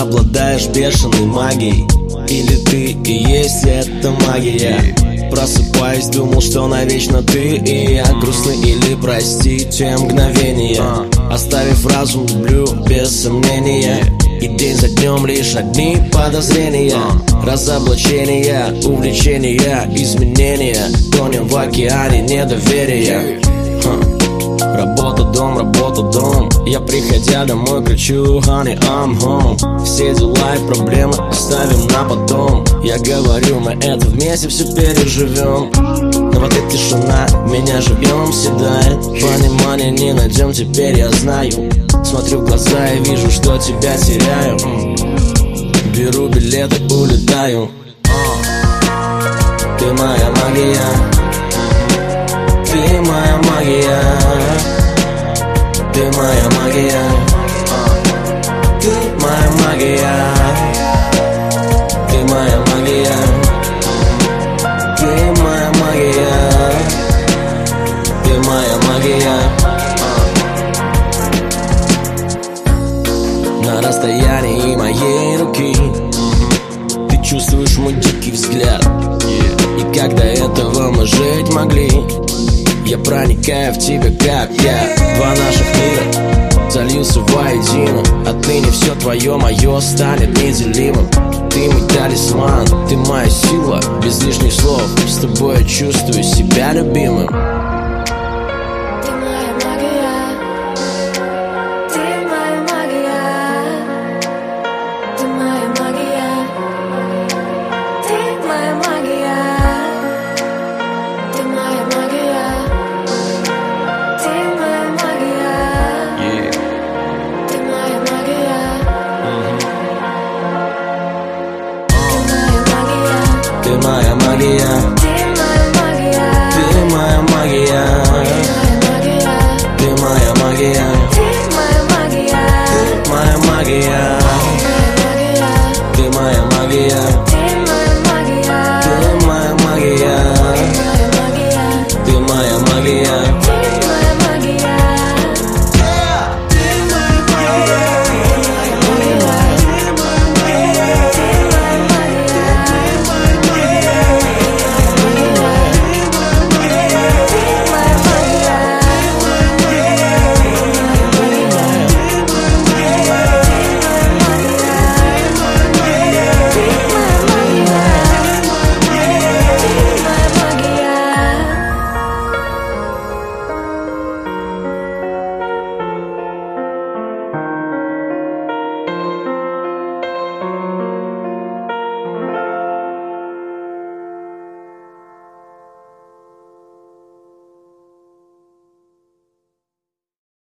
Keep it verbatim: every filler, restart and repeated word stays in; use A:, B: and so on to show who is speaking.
A: обладаешь бешеной магией. Или ты и есть эта магия? Просыпаясь, думал, что навечно ты и я. Грустны или прости те мгновения, оставив разум, люблю без сомнения. И день за днем лишь одни подозрения, разоблачения, увлечения, изменения. Тонем в океане недоверия. Работа, дом, работа, дом. Я, приходя домой, кричу: honey, I'm home. Все дела и проблемы оставим на потом. Я говорю, мы это вместе все переживем. Но в ответ тишина, меня живьем седает. Понимания не найдем, теперь я знаю. Смотрю в глаза и вижу, что тебя теряю. Беру билеты, улетаю. Ты моя магия, ты моя магия, ты моя магия, ты моя магия, ты моя магия, ты моя магия, ты моя магия. На расстоянии моей руки ты чувствуешь мой дикий взгляд. И как до этого мы жить могли? Я проникаю в тебя, как я. Два наших мира зальются воедино. Отныне все твое, мое станет неделимым. Ты мой талисман, ты моя сила. Без лишних слов, с тобой я чувствую себя любимым. Ты моя магия.